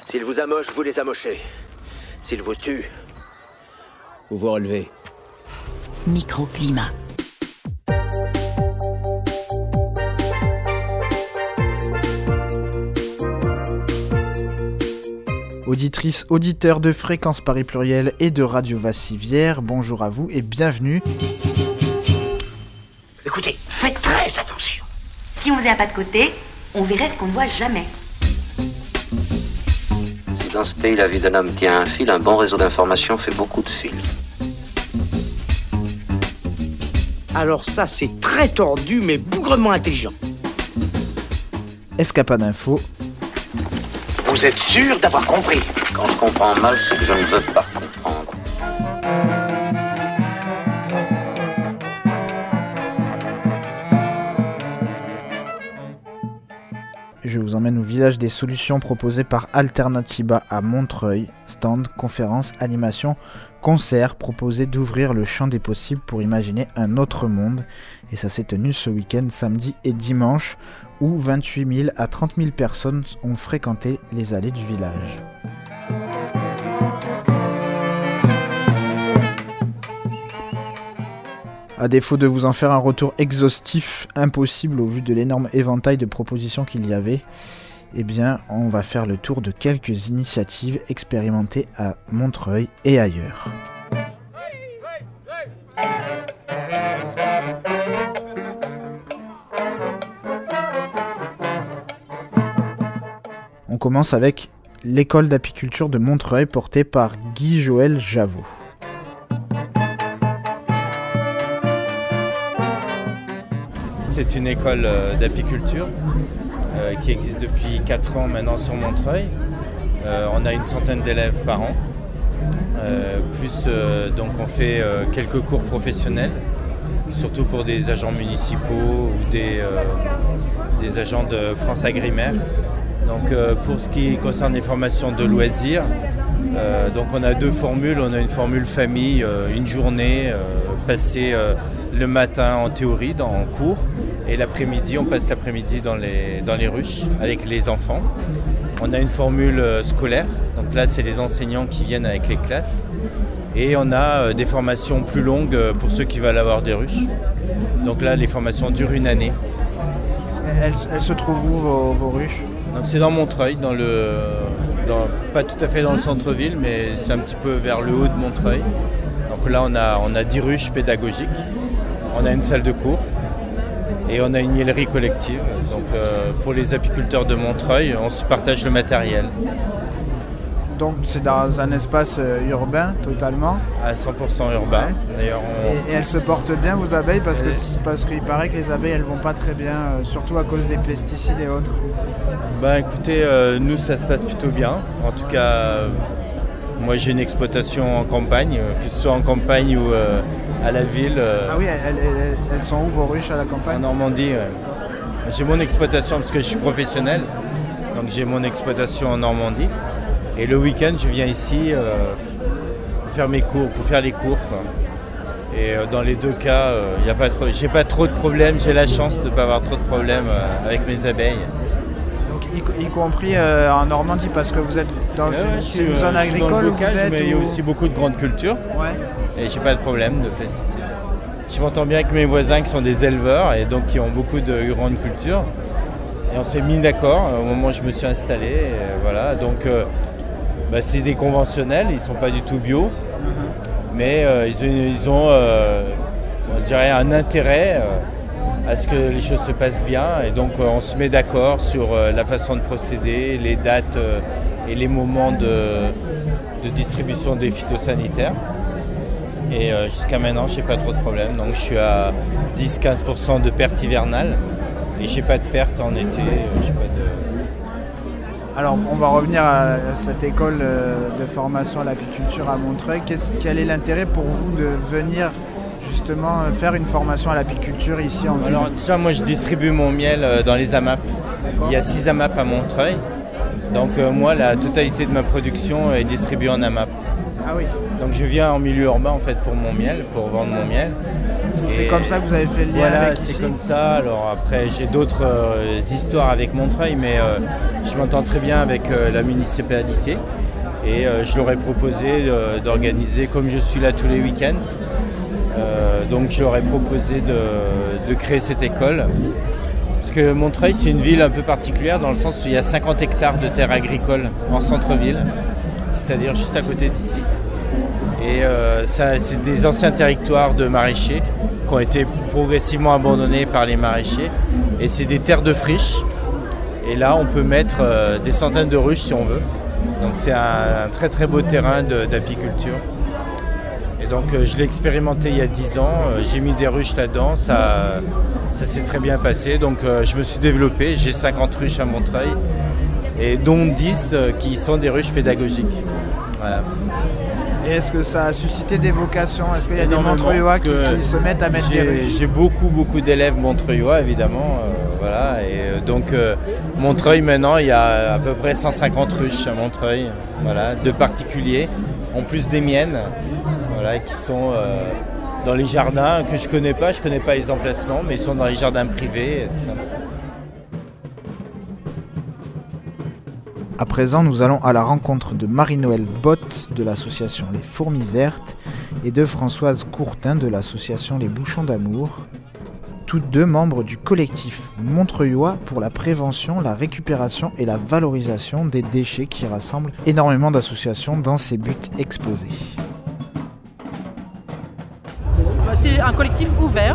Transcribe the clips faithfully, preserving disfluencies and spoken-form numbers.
S'ils vous amochent, vous les amochez. S'ils vous tuent, vous vous relevez. Microclimat. Auditrices, auditeurs de Fréquence Paris Pluriel et de Radio Vassivière, bonjour à vous et bienvenue. Écoutez, faites très attention. Si on faisait un pas de côté, on verrait ce qu'on ne voit jamais. Si dans ce pays la vie d'un homme tient un fil, un bon réseau d'information fait beaucoup de fils. Alors ça, c'est très tordu, mais bougrement intelligent. Escapade Info. Vous êtes sûr d'avoir compris? Quand je comprends mal, c'est que je ne veux pas comprendre. Je vous emmène au village des solutions proposé par Alternativa à Montreuil. Stand, conférences, animation, concert proposé d'ouvrir le champ des possibles pour imaginer un autre monde. Et ça s'est tenu ce week-end, samedi et dimanche, où vingt-huit mille à trente mille personnes ont fréquenté les allées du village. À défaut de vous en faire un retour exhaustif, impossible au vu de l'énorme éventail de propositions qu'il y avait, eh bien, on va faire le tour de quelques initiatives expérimentées à Montreuil et ailleurs. On commence avec l'école d'apiculture de Montreuil portée par Guy-Joël Javot. C'est une école d'apiculture euh, qui existe depuis quatre ans maintenant sur Montreuil. Euh, on a une centaine d'élèves par an. Euh, plus euh, donc on fait euh, quelques cours professionnels, surtout pour des agents municipaux ou des, euh, des agents de France Agrimaire. Donc euh, pour ce qui concerne les formations de loisirs, euh, donc on a deux formules. On a une formule famille, euh, une journée euh, passée euh, le matin en théorie, dans, en cours, et l'après-midi, on passe l'après-midi dans les, dans les ruches avec les enfants. On a une formule euh, scolaire, donc là c'est les enseignants qui viennent avec les classes, et on a euh, des formations plus longues euh, pour ceux qui veulent avoir des ruches. Donc là les formations durent une année. Elles, elles se trouvent où vos, vos ruches? Donc c'est dans Montreuil, dans le, dans, pas tout à fait dans le centre-ville, mais c'est un petit peu vers le haut de Montreuil. Donc là on a, on a dix ruches pédagogiques, on a une salle de cours et on a une miellerie collective. Donc euh, pour les apiculteurs de Montreuil, on se partage le matériel. Donc c'est dans un espace euh, urbain totalement? À cent pour cent urbain. Ouais. D'ailleurs, on... et, et elles se portent bien, vos abeilles, parce, et... que, parce qu'il paraît que les abeilles elles vont pas très bien, euh, surtout à cause des pesticides et autres. Ben écoutez, euh, nous ça se passe plutôt bien. En tout cas, euh, moi j'ai une exploitation en campagne, euh, que ce soit en campagne ou euh, à la ville. Euh... Ah oui, elles, elles, elles sont où vos ruches à la campagne? En Normandie. Ouais. J'ai mon exploitation parce que je suis professionnel, donc j'ai mon exploitation en Normandie. Et le week-end, je viens ici euh, pour faire mes cours, pour faire les cours, quoi. Et euh, dans les deux cas, euh, y a pas de, j'ai pas trop de problèmes. J'ai la chance de ne pas avoir trop de problèmes euh, avec mes abeilles. Donc y, y compris euh, en Normandie, parce que vous êtes dans ouais, une, ouais, c'est une zone agricole où vous êtes, mais il y a ou... aussi beaucoup de grandes cultures. Ouais. Et j'ai pas de problème de pesticides. Je m'entends bien avec mes voisins qui sont des éleveurs et donc qui ont beaucoup de grandes cultures. Et on s'est mis d'accord au moment où je me suis installé. Et voilà, donc. Euh, Bah, c'est des conventionnels, ils ne sont pas du tout bio, mm-hmm. mais euh, ils ont, ils ont euh, on dirait un intérêt euh, à ce que les choses se passent bien. Et donc euh, on se met d'accord sur euh, la façon de procéder, les dates euh, et les moments de, de distribution des phytosanitaires. Et euh, jusqu'à maintenant, je n'ai pas trop de problèmes. Donc je suis à dix à quinze pour cent de perte hivernale et je n'ai pas de perte en été. Euh, j'ai pas de... Alors, on va revenir à cette école de formation à l'apiculture à Montreuil. Qu'est-ce, quel est l'intérêt pour vous de venir justement faire une formation à l'apiculture ici en ville? Alors déjà, moi je distribue mon miel dans les A M A P. D'accord. Il y a six A M A P à Montreuil. Donc euh, moi, la totalité de ma production est distribuée en A M A P. Ah oui. Donc je viens en milieu urbain en fait pour mon miel, pour vendre mon miel. C'est, c'est comme ça que vous avez fait le lien voilà, avec c'est ici. comme ça. Alors après, j'ai d'autres euh, histoires avec Montreuil, mais euh, je m'entends très bien avec euh, la municipalité. Et euh, je leur ai proposé euh, d'organiser, comme je suis là tous les week-ends, euh, donc je leur ai proposé de, de créer cette école. Parce que Montreuil, c'est une ville un peu particulière dans le sens où il y a cinquante hectares de terres agricoles en centre-ville, c'est-à-dire juste à côté d'ici. Et euh, ça, c'est des anciens territoires de maraîchers qui ont été progressivement abandonnés par les maraîchers. Et c'est des terres de friche. Et là, on peut mettre euh, des centaines de ruches si on veut. Donc c'est un, un très très beau terrain de, d'apiculture. Et donc euh, je l'ai expérimenté il y a dix ans. Euh, j'ai mis des ruches là-dedans. Ça, ça s'est très bien passé. Donc euh, je me suis développé. J'ai cinquante ruches à Montreuil. Et dont dix euh, qui sont des ruches pédagogiques. Voilà. Et est-ce que ça a suscité des vocations? Est-ce qu'il y a des Énormément, Montreuillois qui, que qui se mettent à mettre des J'ai, ruches? j'ai beaucoup beaucoup d'élèves montreuillois évidemment. Euh, voilà. Et euh, donc euh, Montreuil maintenant il y a à peu près cent cinquante ruches à Montreuil. Voilà, de particuliers, en plus des miennes, voilà, qui sont euh, dans les jardins que je connais pas, je connais pas les emplacements, mais ils sont dans les jardins privés et tout ça. À présent, nous allons à la rencontre de Marie-Noëlle Bott de l'association Les Fourmis Vertes et de Françoise Courtin de l'association Les Bouchons d'Amour, toutes deux membres du collectif montreuillois pour la prévention, la récupération et la valorisation des déchets qui rassemble énormément d'associations dans ses buts exposés. C'est un collectif ouvert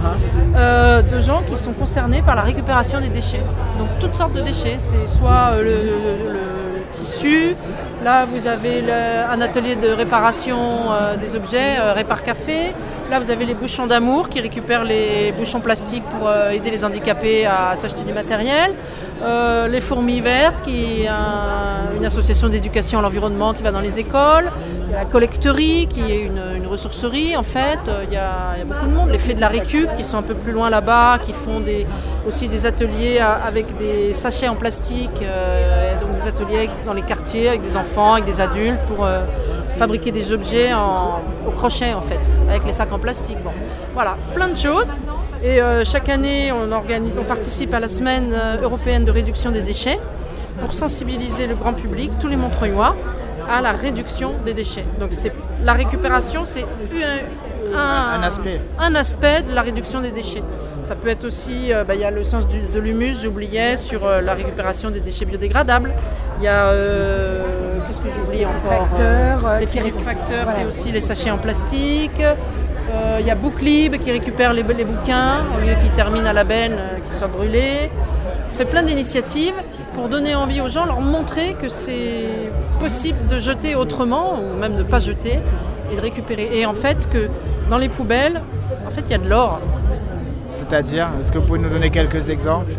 euh, de gens qui sont concernés par la récupération des déchets. Donc toutes sortes de déchets, c'est soit le, le, le tissu, là vous avez le, un atelier de réparation euh, des objets, euh, Répar Café, là vous avez les Bouchons d'Amour qui récupèrent les bouchons plastiques pour euh, aider les handicapés à s'acheter du matériel. Euh, les Fourmis Vertes, qui est un, une association d'éducation à l'environnement qui va dans les écoles. Il y a la collecterie, qui est une, une ressourcerie en fait. Il y, a, il y a beaucoup de monde. Les Fées de la Récup, qui sont un peu plus loin là-bas, qui font des, aussi des ateliers avec des sachets en plastique. Euh, donc des ateliers dans les quartiers avec des enfants, avec des adultes pour euh, fabriquer des objets en, au crochet en fait, avec les sacs en plastique. Bon, voilà, plein de choses. Et euh, chaque année, on organise, on participe à la semaine européenne de réduction des déchets pour sensibiliser le grand public, tous les Montreuillois, à la réduction des déchets. Donc c'est, la récupération, c'est un, un, un, aspect. un aspect de la réduction des déchets. Ça peut être aussi, euh, bah, y a le sens du, de l'humus, j'oubliais, sur euh, la récupération des déchets biodégradables. Il y a, euh, qu'est-ce que j'oublie encore euh, Les facteurs, voilà. C'est aussi les sachets en plastique. Il euh, y a Booklib qui récupère les, les bouquins au lieu qu'ils terminent à la benne, euh, qu'ils soient brûlés. On fait plein d'initiatives pour donner envie aux gens, leur montrer que c'est possible de jeter autrement ou même de ne pas jeter et de récupérer. Et en fait, que dans les poubelles, en fait, il y a de l'or. C'est-à-dire, est-ce que vous pouvez nous donner quelques exemples?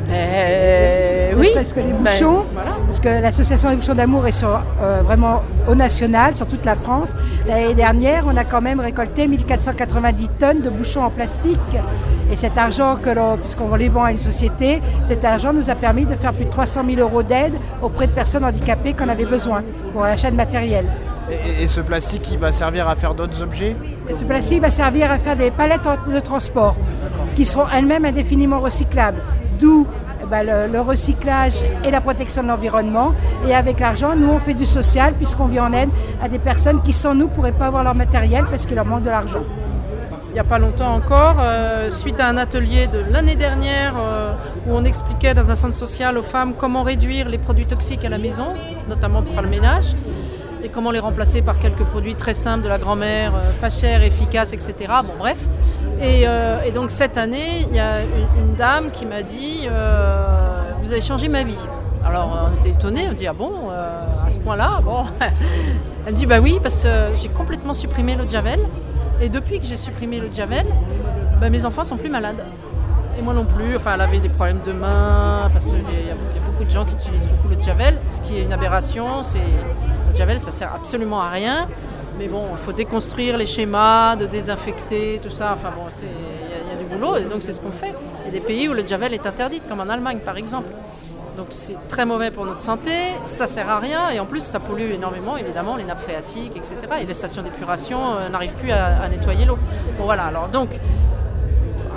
euh, Oui, parce que les bouchons, ben, voilà. Parce que l'association des Bouchons d'Amour est sur, euh, vraiment au national, sur toute la France. L'année dernière, on a quand même récolté mille quatre cent quatre-vingt-dix tonnes de bouchons en plastique. Et cet argent, que l'on, puisqu'on les vend à une société, cet argent nous a permis de faire plus de trois cent mille euros d'aide auprès de personnes handicapées qu'on avait besoin pour l'achat de matériel. Et, et ce plastique, il va servir à faire d'autres objets? Et ce plastique va servir à faire des palettes de transport qui seront elles-mêmes indéfiniment recyclables. D'où eh ben, le, le recyclage et la protection de l'environnement. Et avec l'argent, nous, on fait du social puisqu'on vient en aide à des personnes qui, sans nous, ne pourraient pas avoir leur matériel parce qu'il leur manque de l'argent. Il n'y a pas longtemps encore, euh, suite à un atelier de l'année dernière euh, où on expliquait dans un centre social aux femmes comment réduire les produits toxiques à la maison, notamment pour faire le ménage, et comment les remplacer par quelques produits très simples de la grand-mère, euh, pas chers, efficaces, et cetera. Bon, bref. Et, euh, et donc cette année, il y a une, une dame qui m'a dit euh, « Vous avez changé ma vie ». Alors on était étonnés, on dit « Ah bon, euh, à ce point-là ?» Bon. Elle me dit « Bah oui, parce que j'ai complètement supprimé l'eau de Javel. Et depuis que j'ai supprimé l'eau de Javel, bah, mes enfants sont plus malades. Et moi non plus. Enfin, elle avait des problèmes de main, parce qu'il y, y a beaucoup de gens qui utilisent beaucoup l'eau de Javel, ce qui est une aberration. C'est... L'eau de Javel, ça sert absolument à rien. Mais bon, il faut déconstruire les schémas, de désinfecter, tout ça. Enfin bon, il y, y a du boulot, et donc c'est ce qu'on fait. Il y a des pays où le Javel est interdite, comme en Allemagne par exemple. Donc c'est très mauvais pour notre santé, ça sert à rien et en plus ça pollue énormément évidemment les nappes phréatiques, et cetera. Et les stations d'épuration euh, n'arrivent plus à, à nettoyer l'eau. Bon voilà, alors donc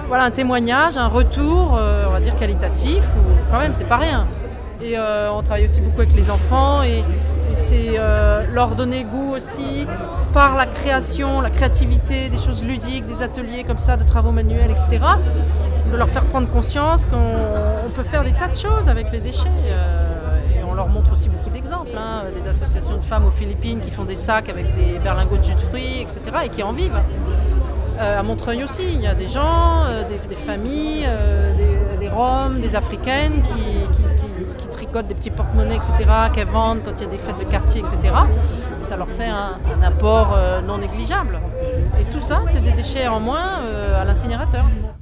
voilà, un témoignage, un retour, euh, on va dire qualitatif, ou quand même, c'est pas rien. Et euh, on travaille aussi beaucoup avec les enfants et, et c'est euh, leur donner goût aussi par la création, la créativité, des choses ludiques, des ateliers comme ça, de travaux manuels, et cetera. De leur faire prendre conscience qu'on on peut faire des tas de choses avec les déchets. Euh, et on leur montre aussi beaucoup d'exemples, hein, des associations de femmes aux Philippines qui font des sacs avec des berlingots de jus de fruits, et cetera et qui en vivent. Euh, à Montreuil aussi, il y a des gens, euh, des, des familles, euh, des, des Roms, des Africaines qui, qui, qui, qui tricotent des petits porte-monnaies, et cetera, qu'elles vendent quand il y a des fêtes de quartier, et cetera. Et ça leur fait un, un apport euh, non négligeable. Et tout ça, c'est des déchets en moins euh, à l'incinérateur.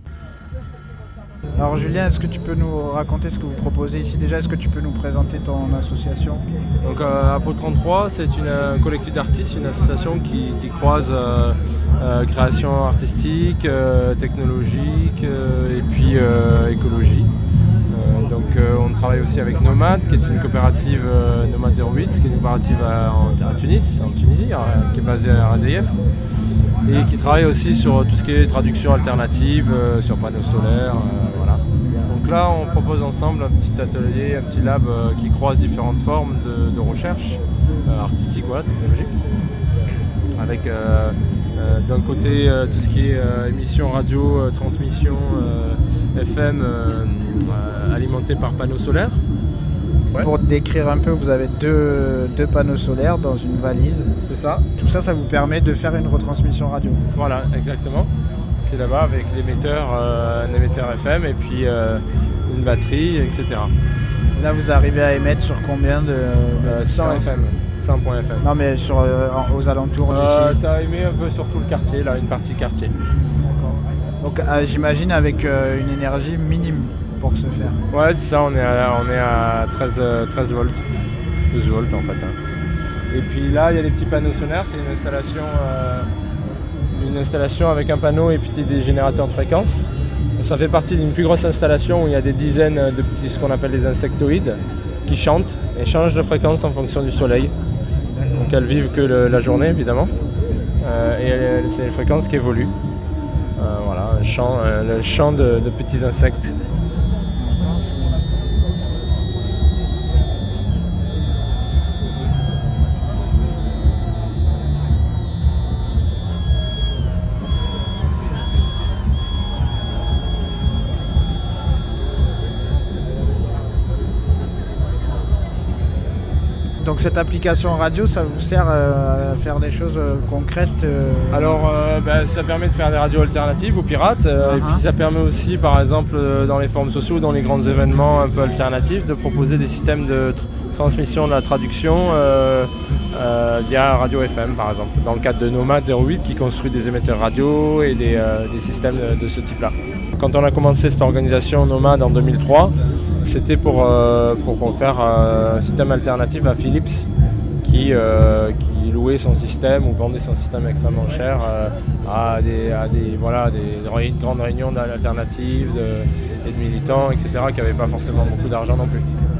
Alors Julien, est-ce que tu peux nous raconter ce que vous proposez ici? Déjà, est-ce que tu peux nous présenter ton association? Donc euh, Apo trente-trois, c'est une, un collectif d'artistes, une association qui, qui croise euh, euh, création artistique, euh, technologique euh, et puis euh, écologie. Euh, donc euh, on travaille aussi avec Nomade, qui est une coopérative euh, Nomade zéro huit, qui est une coopérative à, à Tunis, en Tunisie, à, qui est basée à R D F. Et qui travaille aussi sur tout ce qui est traduction alternative, euh, sur panneaux solaires, euh, voilà. Donc là, on propose ensemble un petit atelier, un petit lab euh, qui croise différentes formes de, de recherche euh, artistique, voilà, technologique. Avec euh, euh, d'un côté euh, tout ce qui est euh, émission radio, euh, transmission euh, F M euh, euh, alimentée par panneaux solaires. Ouais. Pour décrire un peu, vous avez deux, deux panneaux solaires dans une valise. C'est ça. Tout ça, ça vous permet de faire une retransmission radio. Voilà, exactement. Qui est là-bas avec l'émetteur, euh, un émetteur F M et puis euh, une batterie, et cetera. Là, vous arrivez à émettre sur combien de, de euh, cent F M. cent point F M. Non, mais sur, euh, aux alentours euh, d'ici. Ça émet un peu sur tout le quartier, là, une partie quartier. Donc, euh, j'imagine avec euh, une énergie minime. Pour se faire. Ouais, c'est ça, on est à, on est à treize, treize volts, douze volts en fait. Hein. Et puis là, il y a les petits panneaux solaires, c'est une installation, euh, une installation avec un panneau et puis des générateurs de fréquences. Ça fait partie d'une plus grosse installation où il y a des dizaines de petits, ce qu'on appelle des insectoïdes, qui chantent et changent de fréquence en fonction du soleil. Donc elles vivent que le, la journée évidemment, euh, et elles, c'est une fréquence qui évolue. Euh, voilà, un chant, euh, le chant de, de petits insectes. Donc cette application radio, ça vous sert euh, à faire des choses euh, concrètes euh... Alors euh, bah, ça permet de faire des radios alternatives aux pirates euh, uh-huh. Et puis ça permet aussi par exemple euh, dans les forums sociaux, dans les grands événements un peu alternatifs, de proposer des systèmes de tr- transmission de la traduction euh, euh, via radio F M par exemple, dans le cadre de Nomade zéro huit qui construit des émetteurs radio et des, euh, des systèmes de, de ce type-là. Quand on a commencé cette organisation Nomade en deux mille trois, c'était pour, euh, pour faire euh, un système alternatif à Philips qui, euh, qui louait son système ou vendait son système extrêmement cher euh, à, des, à des, voilà, des grandes réunions d'alternatives de, et de militants, et cetera, qui n'avaient pas forcément beaucoup d'argent non plus.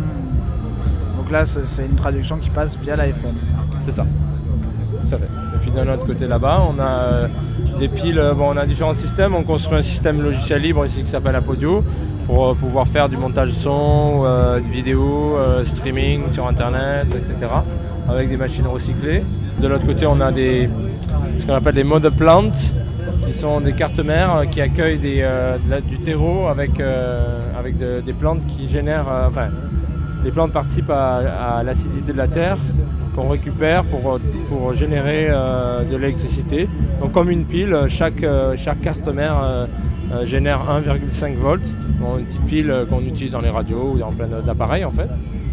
Donc là, c'est, c'est une traduction qui passe via la F M. C'est ça. Tout à fait. Et puis d'un autre côté là-bas, on a euh, des piles, bon, on a différents systèmes. On construit un système logiciel libre ici qui s'appelle Apodio pour euh, pouvoir faire du montage son, euh, de vidéo, euh, streaming sur internet, et cetera. Avec des machines recyclées. De l'autre côté, on a des, ce qu'on appelle des mode plants, qui sont des cartes mères qui accueillent des, euh, de la, du terreau avec, euh, avec de, des plantes qui génèrent, euh, enfin, les plantes participent à, à l'acidité de la terre qu'on récupère pour, pour générer euh, de l'électricité. Donc comme une pile, chaque, euh, chaque carte mère euh, euh, génère un virgule cinq volts. Bon, une petite pile qu'on utilise dans les radios ou dans plein d'appareils en fait.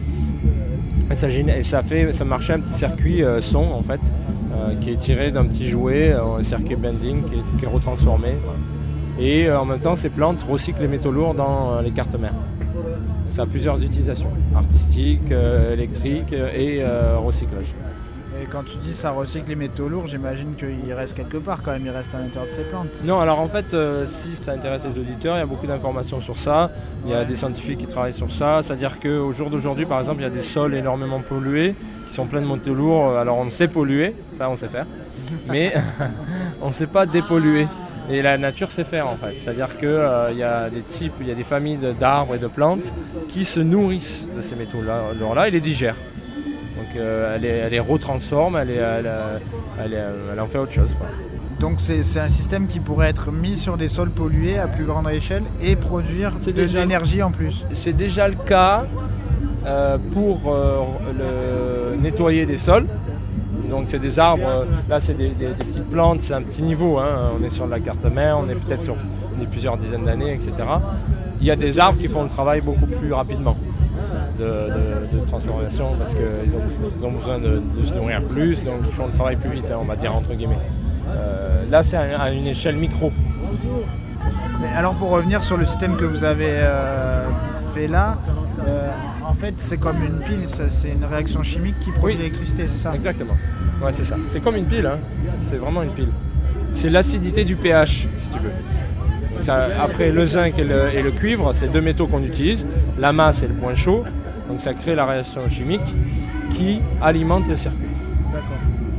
Et ça, et ça fait, ça marchait un petit circuit euh, son en fait, euh, qui est tiré d'un petit jouet, euh, un circuit blending qui est, qui est retransformé. Et euh, en même temps, ces plantes recyclent les métaux lourds dans euh, les cartes mères. Ça a plusieurs utilisations, artistiques, euh, électriques et euh, recyclage. Et quand tu dis ça recycle les métaux lourds, j'imagine qu'il reste quelque part quand même, il reste à l'intérieur de ces plantes. Non, alors en fait, euh, si ça intéresse les auditeurs, il y a beaucoup d'informations sur ça. Il y a des scientifiques qui travaillent sur ça. C'est-à-dire qu'au jour d'aujourd'hui, par exemple, il y a des sols énormément pollués qui sont pleins de métaux lourds. Alors on sait polluer, ça on sait faire, mais on ne sait pas dépolluer. Et la nature sait faire en fait. C'est-à-dire qu'il euh, y a des types, il y a des familles d'arbres et de plantes qui se nourrissent de ces métaux-là et les digèrent. Donc euh, elle, les, elle les retransforme, elle, les, elle, elle, elle, elle en fait autre chose, quoi. Donc c'est, c'est un système qui pourrait être mis sur des sols pollués à plus grande échelle et produire c'est de déjà, l'énergie en plus. C'est déjà le cas euh, pour euh, le, nettoyer des sols. Donc c'est des arbres, là c'est des, des, des petites plantes, c'est un petit niveau, hein. On est sur de la carte mère, on est peut-être sur on est plusieurs dizaines d'années, et cetera. Il y a des arbres qui font le travail beaucoup plus rapidement de, de, de transformation parce qu'ils ont, ils ont besoin de, de se nourrir plus, donc ils font le travail plus vite, hein, on va dire entre guillemets. Euh, là c'est à une échelle micro. Mais alors pour revenir sur le système que vous avez euh, fait là, euh, en fait c'est comme une pile, ça, c'est une réaction chimique qui produit oui. l'électricité, c'est ça ? Exactement, ouais c'est ça, c'est comme une pile, hein. C'est vraiment une pile. C'est l'acidité du pH si tu veux. Ça, après le zinc et le, et le cuivre, c'est deux métaux qu'on utilise, la masse et le point chaud, donc ça crée la réaction chimique qui alimente le circuit. D'accord.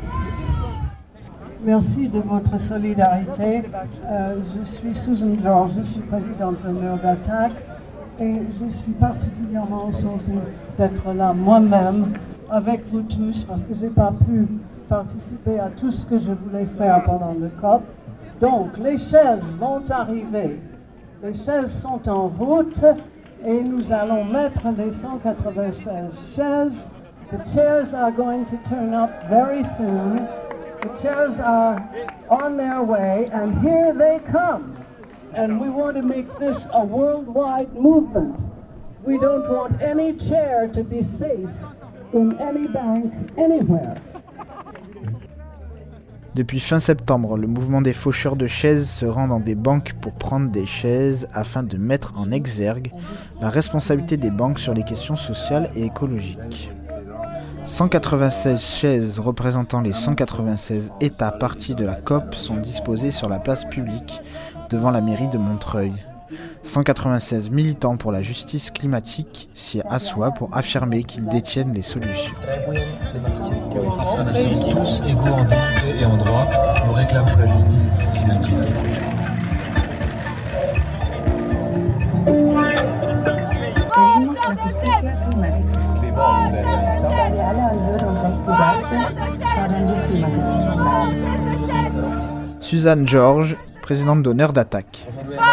Merci de votre solidarité. Euh, je suis Susan George, je suis présidente d'honneur d'Attac et je suis particulièrement enchantée d'être là moi-même avec vous tous parce que je n'ai pas pu participer à tout ce que je voulais faire pendant le C O P. Donc les chaises vont arriver, les chaises sont en route et nous allons mettre les cent quatre-vingt-seize chaises. The chairs are going to turn up very soon. The chairs are on their way, and here they come. And we want to make this a worldwide movement. We don't want any chair to be safe in any bank, anywhere. Depuis fin septembre, le mouvement des faucheurs de chaises se rend dans des banques pour prendre des chaises afin de mettre en exergue la responsabilité des banques sur les questions sociales et écologiques. cent quatre-vingt-seize chaises représentant les cent quatre-vingt-seize États parties de la C O P sont disposées sur la place publique devant la mairie de Montreuil. cent quatre-vingt-seize militants pour la justice climatique s'y assoient pour affirmer qu'ils détiennent les solutions. Parce que nous sommes tous égaux en dignité et en droit, nous réclamons la justice climatique. Suzanne George, présidente d'honneur d'Attac.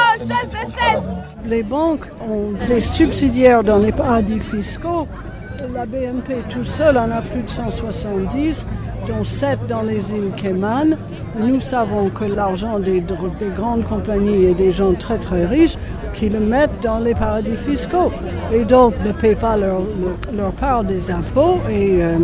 Les banques ont des subsidiaires dans les paradis fiscaux. La B N P tout seul en a plus de cent soixante-dix, dont sept dans les îles Cayman. Nous savons que l'argent des, des grandes compagnies et des gens très très riches qui le mettent dans les paradis fiscaux et donc ne paient pas leur, leur, leur part des impôts et, euh,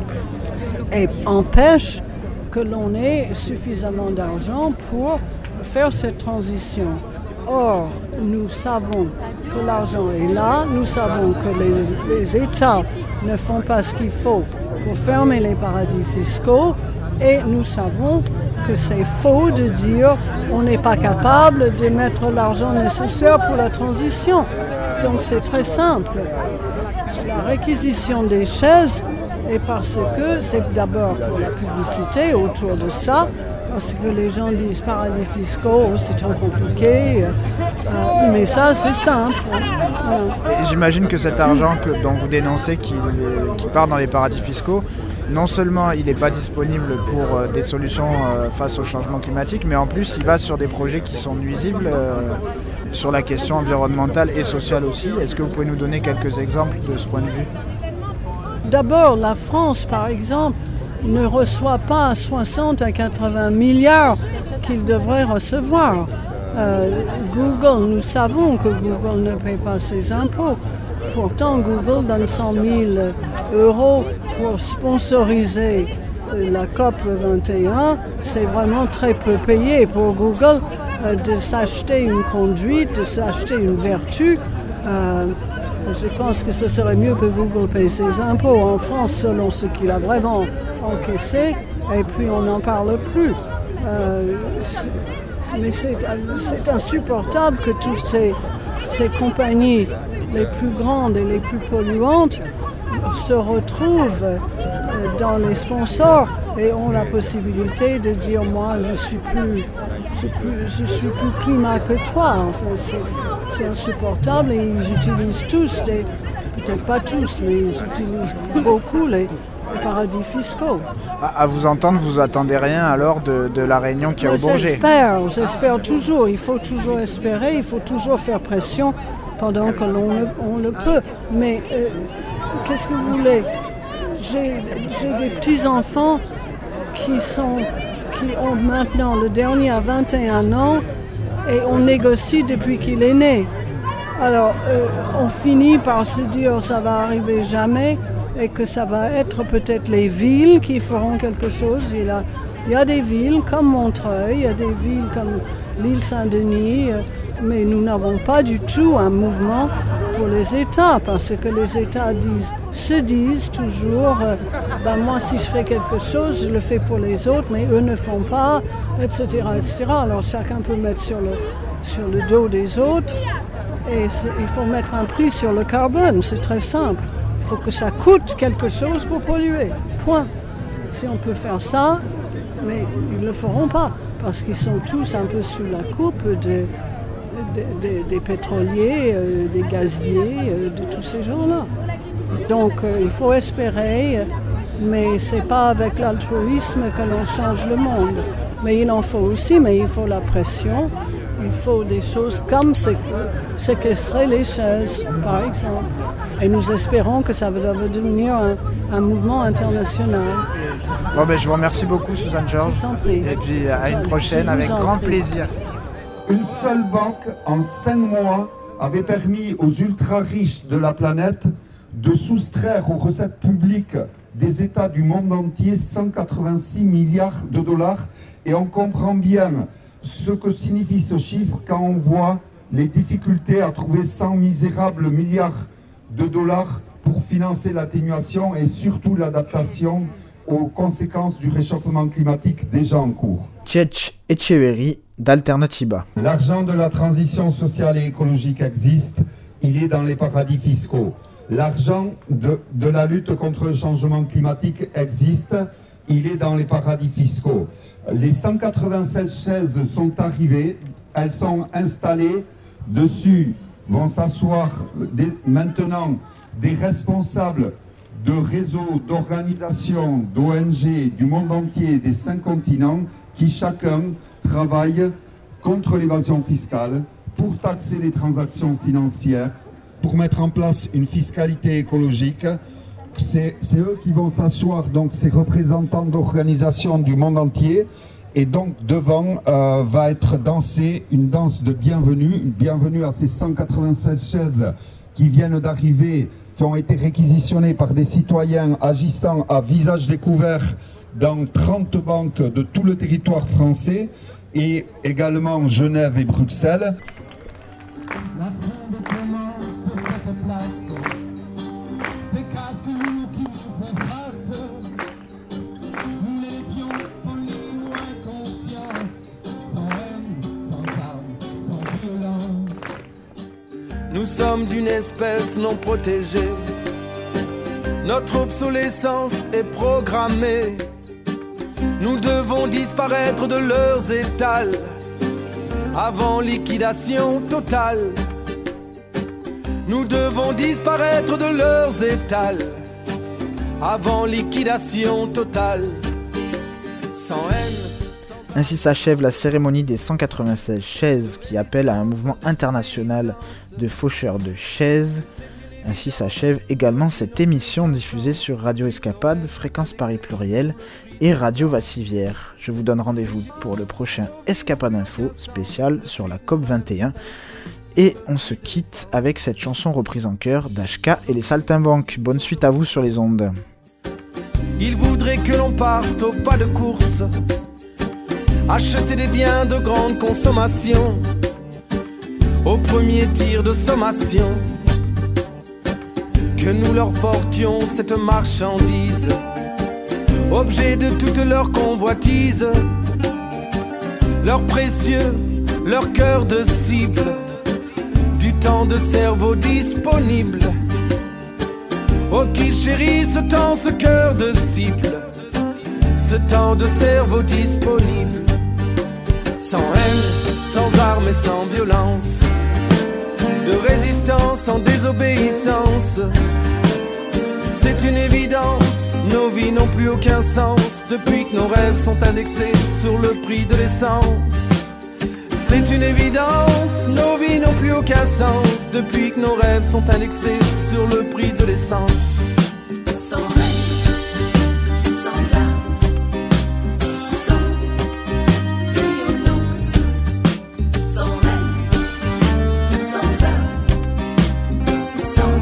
et empêchent que l'on ait suffisamment d'argent pour faire cette transition. Or, nous savons que l'argent est là, nous savons que les, les États ne font pas ce qu'il faut pour fermer les paradis fiscaux et nous savons que c'est faux de dire on n'est pas capable de mettre l'argent nécessaire pour la transition. Donc c'est très simple. La réquisition des chaises est parce que c'est d'abord pour la publicité autour de ça, parce que les gens disent paradis fiscaux, c'est trop compliqué, euh, mais ça c'est simple. Et j'imagine que cet argent que, dont vous dénoncez qui, qui part dans les paradis fiscaux, non seulement il n'est pas disponible pour euh, des solutions euh, face au changement climatique, mais en plus il va sur des projets qui sont nuisibles euh, sur la question environnementale et sociale aussi. Est-ce que vous pouvez nous donner quelques exemples de ce point de vue ? D'abord, la France, par exemple, ne reçoit pas soixante à quatre-vingts milliards qu'il devrait recevoir. Euh, Google, nous savons que Google ne paie pas ses impôts. Pourtant, Google donne cent mille euros pour sponsoriser la C O P vingt et un. C'est vraiment très peu payé pour Google euh, de s'acheter une conduite, de s'acheter une vertu. Euh, Je pense que ce serait mieux que Google paye ses impôts en France selon ce qu'il a vraiment encaissé et puis on n'en parle plus. Euh, c'est, mais c'est, c'est insupportable que toutes ces, ces compagnies les plus grandes et les plus polluantes se retrouvent dans les sponsors et ont la possibilité de dire moi je suis plus, je, plus, je suis plus climat que toi. Enfin, c'est, c'est insupportable et ils utilisent tous, des, peut-être pas tous, mais ils utilisent beaucoup les, les paradis fiscaux. À, à vous entendre, vous attendez rien alors de, de la réunion qui est au Bourget? J'espère, j'espère toujours. Il faut toujours espérer, il faut toujours faire pression pendant que l'on le, on le peut. Mais euh, qu'est-ce que vous voulez? J'ai, j'ai des petits-enfants qui, sont, qui ont maintenant, le dernier à vingt et un ans, et on négocie depuis qu'il est né. Alors, euh, on finit par se dire ça va arriver jamais et que ça va être peut-être les villes qui feront quelque chose. Il y a, il y a des villes comme Montreuil, il y a des villes comme l'île Saint-Denis, euh, mais nous n'avons pas du tout un mouvement pour les États, parce que les États disent, se disent toujours, euh, ben moi si je fais quelque chose, je le fais pour les autres, mais eux ne font pas, et cetera, et cetera. Alors chacun peut mettre sur le, sur le dos des autres, et il faut mettre un prix sur le carbone, c'est très simple. Il faut que ça coûte quelque chose pour polluer, point. Si on peut faire ça, mais ils ne le feront pas, parce qu'ils sont tous un peu sous la coupe de... Des, des, des pétroliers, euh, des gaziers, euh, de tous ces gens-là. Donc euh, il faut espérer, euh, mais ce n'est pas avec l'altruisme que l'on change le monde. Mais il en faut aussi, mais il faut la pression, il faut des choses comme sé- séquestrer les chaises, par exemple. Et nous espérons que ça va devenir un, un mouvement international. Bon, ben, je vous remercie beaucoup, Suzanne Georges. Je t'en prie. Et puis à une prochaine, avec grand prie. plaisir. Une seule banque, en cinq mois, avait permis aux ultra-riches de la planète de soustraire aux recettes publiques des États du monde entier cent quatre-vingt-six milliards de dollars. Et on comprend bien ce que signifie ce chiffre quand on voit les difficultés à trouver cent misérables milliards de dollars pour financer l'atténuation et surtout l'adaptation aux conséquences du réchauffement climatique déjà en cours. Tchetch Etcheverry d'Alternatiba. L'argent de la transition sociale et écologique existe, il est dans les paradis fiscaux. L'argent de, de la lutte contre le changement climatique existe, il est dans les paradis fiscaux. Les cent quatre-vingt-seize chaises sont arrivées, elles sont installées, dessus vont s'asseoir des, maintenant des responsables de réseaux, d'organisations, d'O N G, du monde entier, des cinq continents, qui chacun travaille contre l'évasion fiscale, pour taxer les transactions financières, pour mettre en place une fiscalité écologique. C'est, c'est eux qui vont s'asseoir, donc ces représentants d'organisations du monde entier, et donc devant euh, va être dansée une danse de bienvenue, une bienvenue à ces cent quatre-vingt-seize chaises qui viennent d'arriver, qui ont été réquisitionnées par des citoyens agissant à visage découvert dans trente banques de tout le territoire français et également Genève et Bruxelles. La fronde commence cette place, c'est casque lourd qui nous fait face. Nous l'étions en ligne ou inconscience, sans haine, sans armes, sans violence. Nous sommes d'une espèce non protégée, notre obsolescence est programmée. Nous devons disparaître de leurs étals avant liquidation totale. Nous devons disparaître de leurs étals avant liquidation totale. Sans haine. Sans... Ainsi s'achève la cérémonie des cent quatre-vingt-seize chaises qui appelle à un mouvement international de faucheurs de chaises. Ainsi s'achève également cette émission diffusée sur Radio Escapade, Fréquence Paris Pluriel et Radio Vassivière. Je vous donne rendez-vous pour le prochain Escapade Info spécial sur la COP vingt et un. Et on se quitte avec cette chanson reprise en chœur d'H K et les Saltimbanques. Bonne suite à vous sur les ondes. Ils voudraient que l'on parte au pas de course, acheter des biens de grande consommation, au premier tir de sommation, que nous leur portions cette marchandise, objet de toute leur convoitise, leur précieux, leur cœur de cible, du temps de cerveau disponible. Oh qu'ils chérissent tant ce cœur de cible, ce temps de cerveau disponible. Sans haine, sans armes et sans violence, de résistance sans désobéissance. C'est une évidence, nos vies n'ont plus aucun sens depuis que nos rêves sont indexés sur le prix de l'essence. C'est une évidence, nos vies n'ont plus aucun sens depuis que nos rêves sont indexés sur le prix de l'essence. Sans haine, sans armes, sans violence. Sans haine, sans armes, sans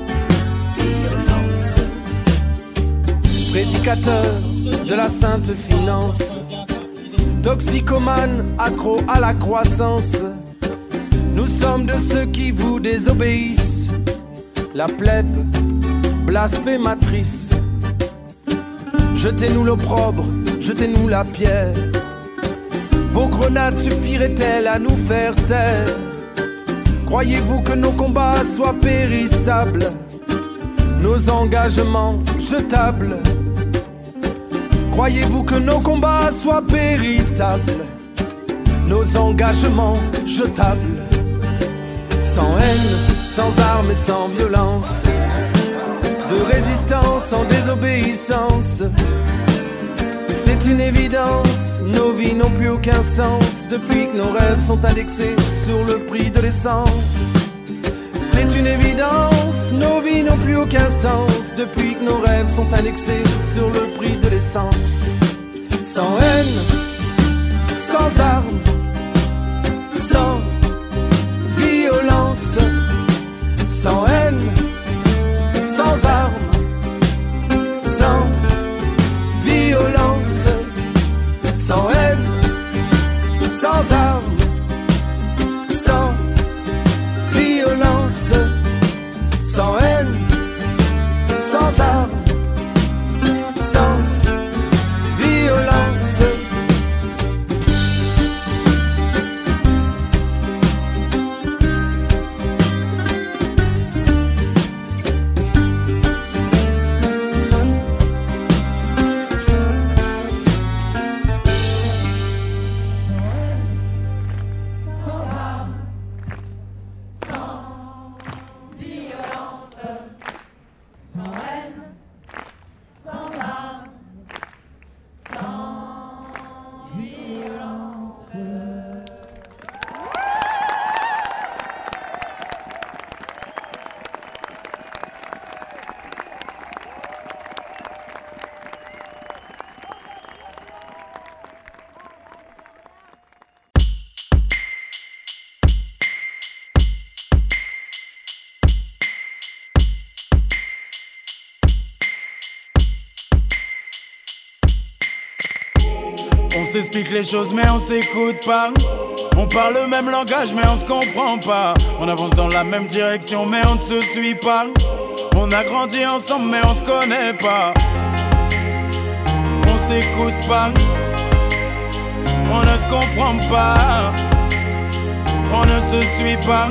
violence. Prédicateur de la sainte finance, toxicomane, accro à la croissance, nous sommes de ceux qui vous désobéissent. La plèbe blasphématrice. Jetez-nous l'opprobre, jetez-nous la pierre. Vos grenades suffiraient-elles à nous faire taire? Croyez-vous que nos combats soient périssables, nos engagements jetables? Croyez-vous que nos combats soient périssables, nos engagements jetables? Sans haine, sans armes et sans violence, de résistance sans désobéissance. C'est une évidence, nos vies n'ont plus aucun sens depuis que nos rêves sont indexés sur le prix de l'essence. C'est une évidence, nos vies n'ont plus aucun sens depuis que nos rêves sont indexés sur le prix de l'essence. Sans haine, sans armes, sans violence. Sans haine, sans armes, sans violence. Sans haine, sans armes, sans violence. Sans haine, sans armes, sans violence. On s'explique les choses mais on s'écoute pas. On parle le même langage mais on se comprend pas. On avance dans la même direction mais on ne se suit pas. On a grandi ensemble mais on se connaît pas. On s'écoute pas. On ne se comprend pas. On ne se suit pas.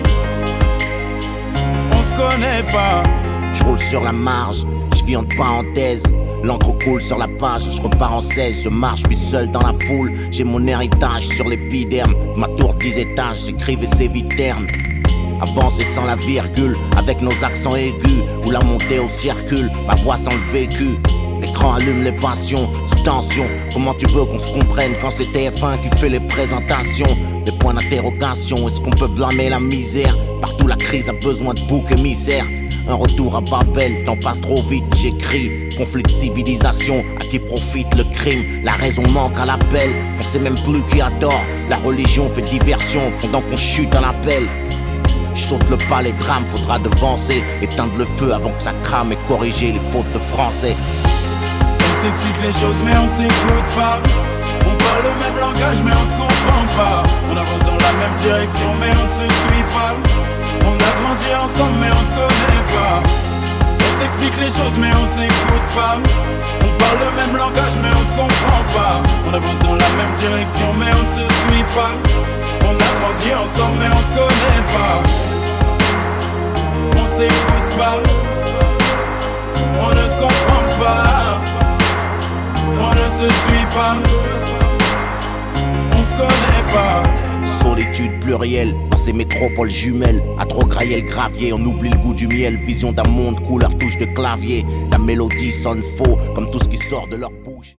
On se connaît pas. Je roule sur la marge, je vis entre parenthèses. L'encre coule sur la page, je repars en seize. Je marche, puis seul dans la foule. J'ai mon héritage sur l'épiderme. Ma tour dix étages, j'écrivais ces viternes. Avancer sans la virgule, avec nos accents aigus. Ou la montée au circule, ma voix sans le vécu. L'écran allume les passions, sous tension. Comment tu veux qu'on se comprenne quand c'est T F un qui fait les présentations? Des points d'interrogation, est-ce qu'on peut blâmer la misère? Partout la crise a besoin de boucs émissaires. Un retour à Babel, temps passe trop vite, j'écris. Conflit de civilisation, à qui profite le crime? La raison manque à l'appel, on sait même plus qui a tort. La religion fait diversion pendant qu'on chute à l'appel. Je saute le pas, les drames, faudra devancer. Éteindre le feu avant que ça crame et corriger les fautes de français. On s'explique les choses mais on s'écoute pas. On parle le même langage mais on se comprend pas. On avance dans la même direction mais on ne se suit pas. On a grandi ensemble mais on se connaît pas. On s'explique les choses mais on s'écoute pas. On parle le même langage mais on se comprend pas. On avance dans la même direction mais on ne se suit pas. On a grandi ensemble mais on se connaît pas. On s'écoute pas. On ne se comprend pas. On ne se suit pas. On se connaît pas. Solitude plurielle, dans ces métropoles jumelles. À trop grailler le gravier, on oublie le goût du miel. Vision d'un monde couleur touche de clavier. La mélodie sonne faux, comme tout ce qui sort de leur bouche.